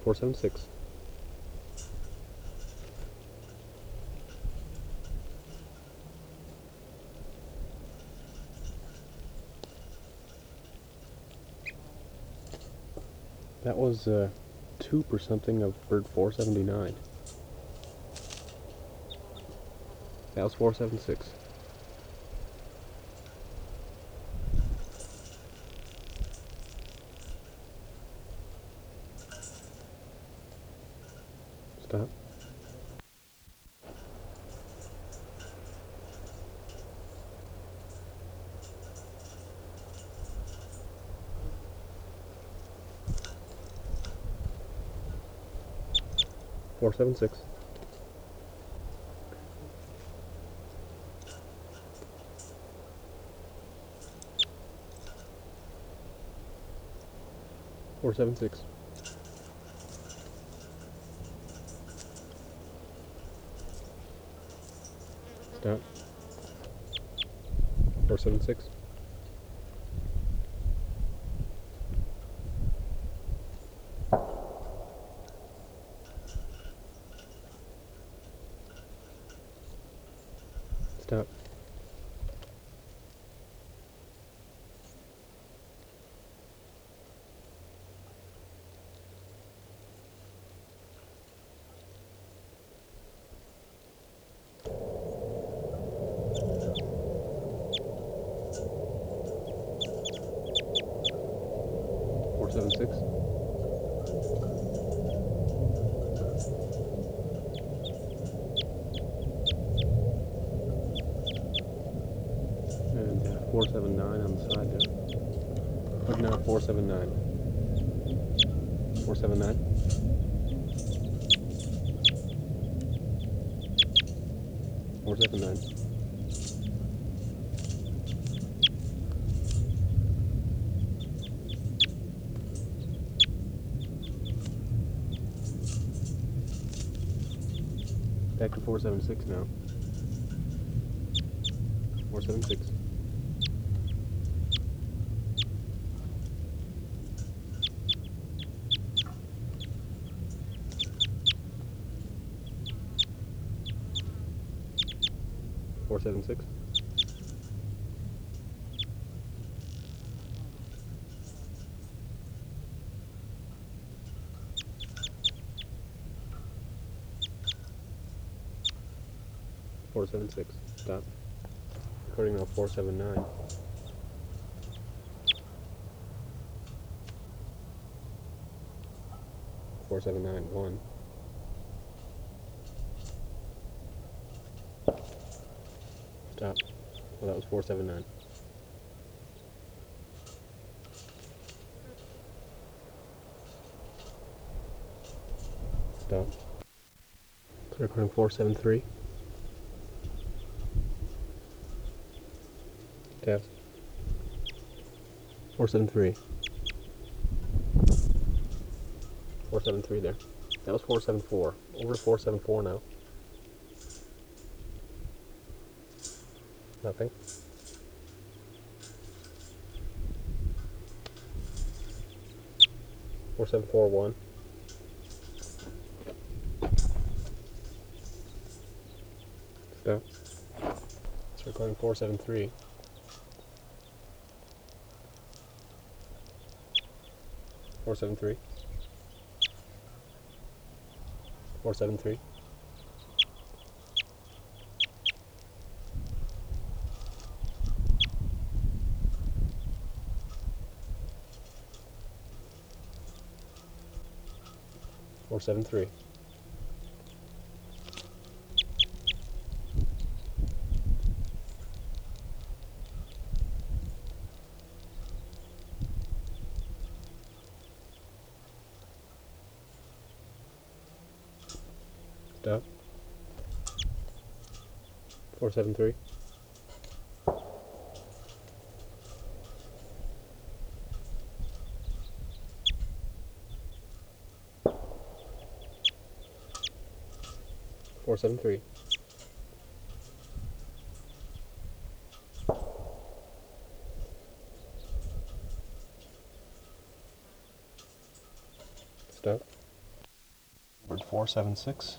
476. That was 2 per something of bird 479. That was 476. Stop. Four seven six. Four seven six. Stop. 476. Stop. 476. And 479 on the side there. Look now, 479. 479. 479. Back to 476 now. 476. 476. 476. Stop. Recording now 479. 479. 1. Stop. Well, that was 479. Stop. So recording 473. Test. 473. 473 there. That was 474. Over to 474 now. Nothing. Four seven four one. Stop. It's recording 473. 473. 473. 473. Stop. 473. 473. Stop. Word 476.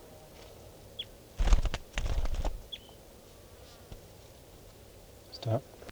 Stop.